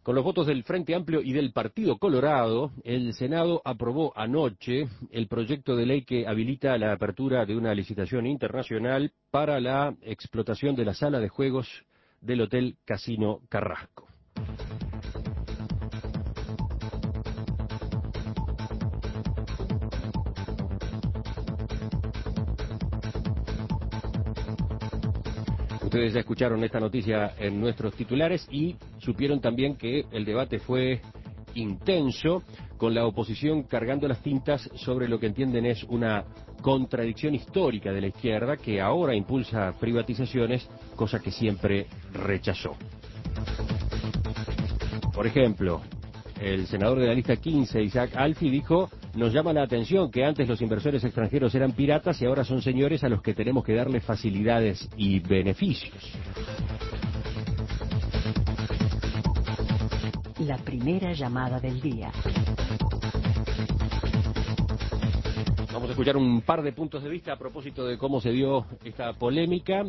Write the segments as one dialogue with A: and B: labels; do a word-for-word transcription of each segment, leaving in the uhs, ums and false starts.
A: Con los votos del Frente Amplio y del Partido Colorado, el Senado aprobó anoche el proyecto de ley que habilita la apertura de una licitación internacional para la explotación de la sala de juegos del Hotel Casino Carrasco. Ustedes ya escucharon esta noticia en nuestros titulares y supieron también que el debate fue intenso, con la oposición cargando las tintas sobre lo que entienden es una contradicción histórica de la izquierda que ahora impulsa privatizaciones, cosa que siempre rechazó. Por ejemplo, el senador de la lista quince, Isaac Alfi, dijo: nos llama la atención que antes los inversores extranjeros eran piratas y ahora son señores a los que tenemos que darles facilidades y beneficios.
B: La primera llamada del día.
A: Vamos a escuchar un par de puntos de vista a propósito de cómo se dio esta polémica.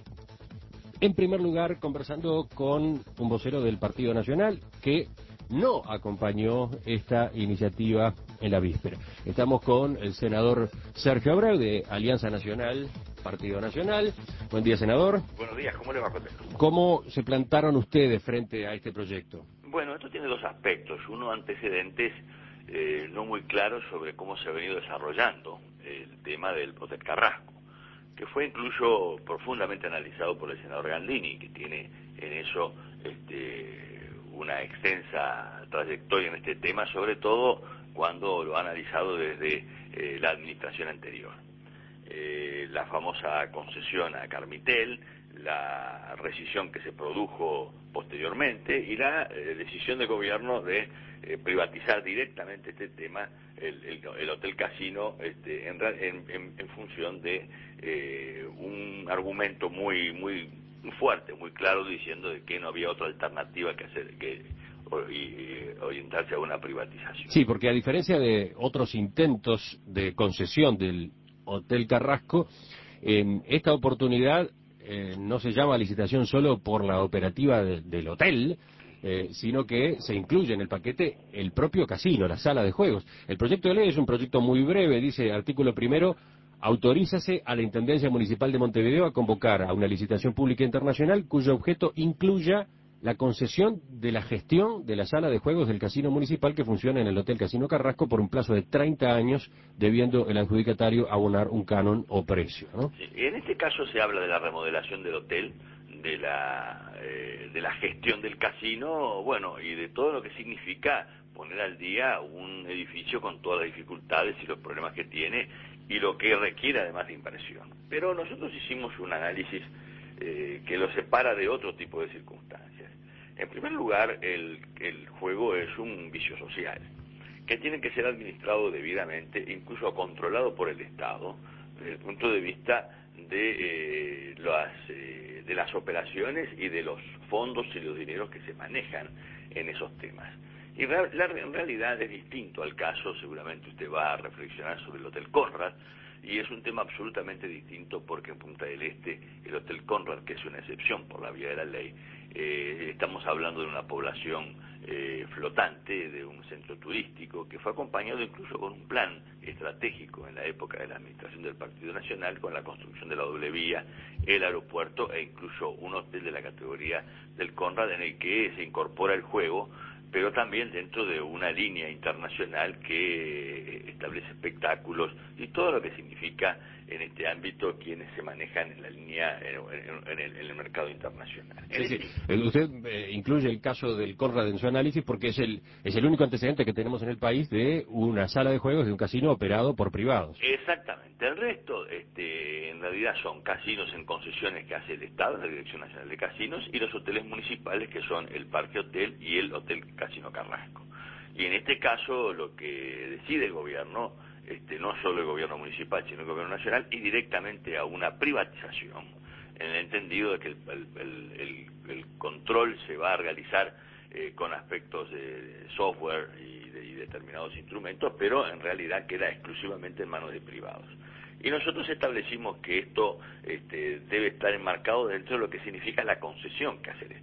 A: En primer lugar, conversando con un vocero del Partido Nacional que no acompañó esta iniciativa en la víspera. Estamos con el senador Sergio Abreu, de Alianza Nacional, Partido Nacional. Buen día, senador.
C: Buenos días, ¿cómo le va, Cotelo?
A: ¿Cómo se plantaron ustedes frente a este proyecto?
C: Bueno, esto tiene dos aspectos. Uno, antecedentes eh, no muy claros sobre cómo se ha venido desarrollando el tema del Hotel Carrasco, que fue incluso profundamente analizado por el senador Gandini, que tiene en eso este, una extensa trayectoria en este tema, sobre todo cuando lo ha analizado desde eh, la administración anterior. Eh, la famosa concesión a Carmitel, la rescisión que se produjo posteriormente y la eh, decisión del gobierno de eh, privatizar directamente este tema, el, el, el Hotel Casino, este, en, en, en función de eh, un argumento muy muy fuerte, muy claro, diciendo de que no había otra alternativa que hacer que y orientarse a una privatización.
A: Sí, porque a diferencia de otros intentos de concesión del Hotel Carrasco, en esta oportunidad eh, no se llama licitación solo por la operativa de, del hotel, eh, sino que se incluye en el paquete el propio casino, la sala de juegos. El proyecto de ley es un proyecto muy breve, dice artículo primero: autorízase a la Intendencia Municipal de Montevideo a convocar a una licitación pública internacional cuyo objeto incluya la concesión de la gestión de la sala de juegos del casino municipal que funciona en el Hotel Casino Carrasco por un plazo de treinta años, debiendo el adjudicatario abonar un canon o precio, ¿no?
C: Sí, en este caso se habla de la remodelación del hotel, de la eh, de la gestión del casino, bueno, y de todo lo que significa poner al día un edificio con todas las dificultades y los problemas que tiene y lo que requiere además de inversión. Pero nosotros hicimos un análisis eh, que lo separa de otro tipo de circunstancias. En primer lugar, el, el juego es un vicio social que tiene que ser administrado debidamente, incluso controlado por el Estado, desde el punto de vista de, eh, las, eh, de las operaciones y de los fondos y los dineros que se manejan en esos temas. Y la, la, en realidad es distinto al caso, seguramente usted va a reflexionar sobre el Hotel Conrad, y es un tema absolutamente distinto porque en Punta del Este, el Hotel Conrad, que es una excepción por la vía de la ley, eh, estamos hablando de una población eh, flotante, de un centro turístico, que fue acompañado incluso con un plan estratégico en la época de la administración del Partido Nacional, con la construcción de la doble vía, el aeropuerto e incluso un hotel de la categoría del Conrad en el que se incorpora el juego, pero también dentro de una línea internacional que establece espectáculos y todo lo que significa en este ámbito quienes se manejan en la línea, en, en, en, el, en el mercado internacional.
A: Sí, sí. Usted eh, incluye el caso del Conrad en su análisis porque es el es el único antecedente que tenemos en el país de una sala de juegos de un casino operado por privados.
C: Exactamente. El resto, este, en realidad son casinos en concesiones que hace el Estado, la Dirección Nacional de Casinos, y los hoteles municipales que son el Parque Hotel y el Hotel Casino Carrasco. Y en este caso lo que decide el gobierno, este, no solo el gobierno municipal, sino el gobierno nacional, y directamente a una privatización, en el entendido de que el, el, el, el control se va a realizar eh, con aspectos de software y, de, y determinados instrumentos, pero en realidad queda exclusivamente en manos de privados. Y nosotros establecimos que esto este, debe estar enmarcado dentro de lo que significa la concesión que hace el Estado.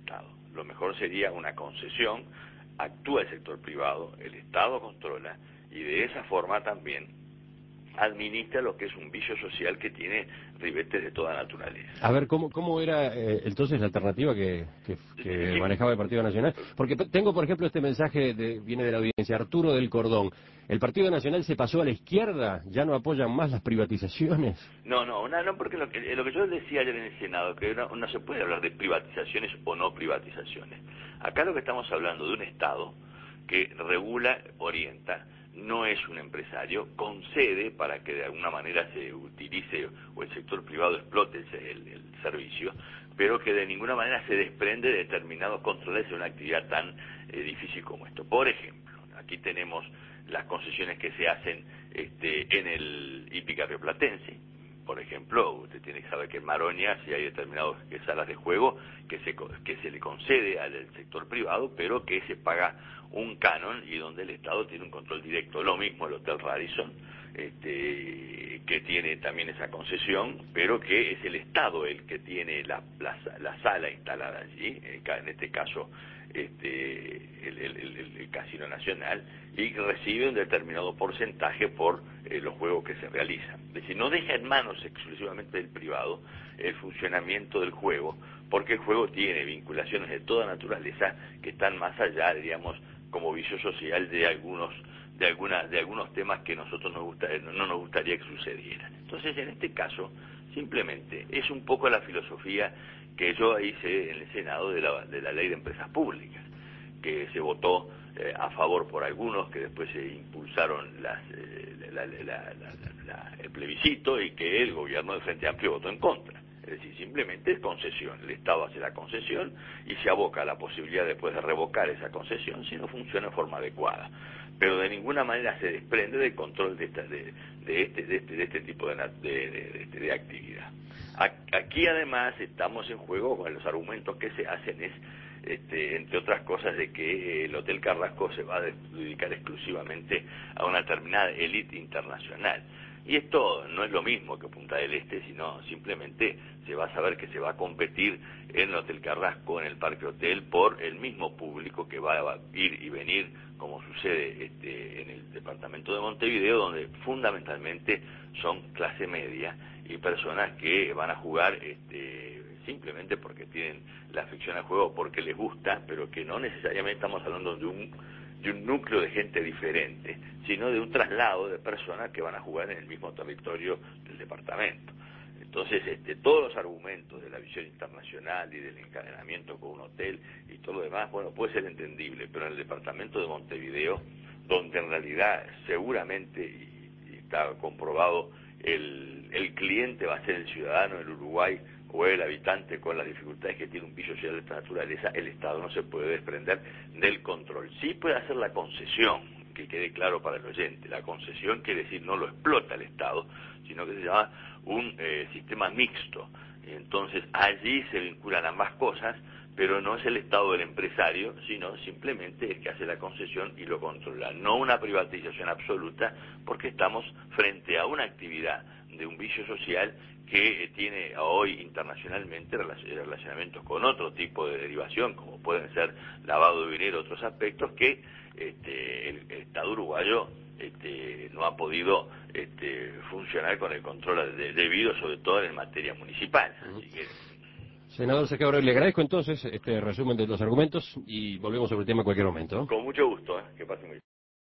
C: Lo mejor sería una concesión, actúa el sector privado, el Estado controla y de esa forma también administra lo que es un vicio social que tiene ribetes de toda naturaleza.
A: A ver, ¿cómo, cómo era eh, entonces la alternativa que, que, que
C: Sí.
A: manejaba el Partido Nacional? Porque tengo, por ejemplo, este mensaje, de, viene de la audiencia, Arturo del Cordón. ¿El Partido Nacional se pasó a la izquierda? ¿Ya no apoyan más las privatizaciones?
C: No, no, no, no porque lo que, lo que yo decía ayer en el Senado, que no, no se puede hablar de privatizaciones o no privatizaciones. Acá lo que estamos hablando de un Estado que regula, orienta, no es un empresario, concede para que de alguna manera se utilice o el sector privado explote el, el servicio, pero que de ninguna manera se desprende de determinados controles de una actividad tan eh, difícil como esto. Por ejemplo, aquí tenemos las concesiones que se hacen este, en el hípica rioplatense. Por ejemplo, usted tiene que saber que en Maroña si hay determinadas salas de juego que se, que se le concede al sector privado, pero que se paga un canon y donde el Estado tiene un control directo. Lo mismo el Hotel Radisson, este, que tiene también esa concesión, pero que es el Estado el que tiene la, la, la sala instalada allí, en este caso este, el, el, el, el Casino Nacional, y que recibe un determinado porcentaje por eh, los juegos que se realizan. Es decir, no deja en manos exclusivamente del privado el funcionamiento del juego, porque el juego tiene vinculaciones de toda naturaleza que están más allá, diríamos, como vicio social de algunos de algunas de algunos temas que nosotros nos gusta, no nos gustaría que sucedieran. Entonces, en este caso, simplemente es un poco la filosofía que yo hice en el Senado de la, de la Ley de Empresas Públicas, que se votó eh, a favor por algunos, que después se impulsaron las, eh, la, la, la, la, el plebiscito y que el gobierno del Frente Amplio votó en contra. Es decir, simplemente es concesión. El Estado hace la concesión y se aboca a la posibilidad después de revocar esa concesión si no funciona en forma adecuada. Pero de ninguna manera se desprende del control de, esta, de, de, este, de, este, de este tipo de, de, de, de, de actividad. Aquí además estamos en juego con los argumentos que se hacen es, este, entre otras cosas, de que el Hotel Carrasco se va a dedicar exclusivamente a una determinada élite internacional. Y esto no es lo mismo que Punta del Este, sino simplemente se va a saber que se va a competir en el Hotel Carrasco, en el Parque Hotel, por el mismo público que va a ir y venir, como sucede este, en el departamento de Montevideo, donde fundamentalmente son clase media y personas que van a jugar este, simplemente porque tienen la afición al juego, porque les gusta, pero que no necesariamente estamos hablando de un de un núcleo de gente diferente, sino de un traslado de personas que van a jugar en el mismo territorio del departamento. Entonces, este, todos los argumentos de la visión internacional y del encadenamiento con un hotel y todo lo demás, bueno, puede ser entendible, pero en el departamento de Montevideo, donde en realidad seguramente, y, y está comprobado, el, el cliente va a ser el ciudadano del Uruguay o el habitante con las dificultades que tiene un vicio social de esta naturaleza, el Estado no se puede desprender del control. Sí puede hacer la concesión, que quede claro para el oyente. La concesión quiere decir no lo explota el Estado, sino que se llama un eh, sistema mixto. Y entonces allí se vinculan ambas cosas, pero no es el Estado del empresario, sino simplemente el que hace la concesión y lo controla. No una privatización absoluta, porque estamos frente a una actividad de un vicio social que eh, tiene hoy internacionalmente relacionamientos con otro tipo de derivación, como pueden ser lavado de dinero, otros aspectos que este, el, el Estado uruguayo este, no ha podido este, funcionar con el control de, debido, sobre todo en materia municipal. Así que,
A: senador Sacabro, le agradezco entonces este resumen de los argumentos y volvemos sobre el tema en cualquier momento.
C: con mucho gusto, ¿eh? Que pasen muy bien.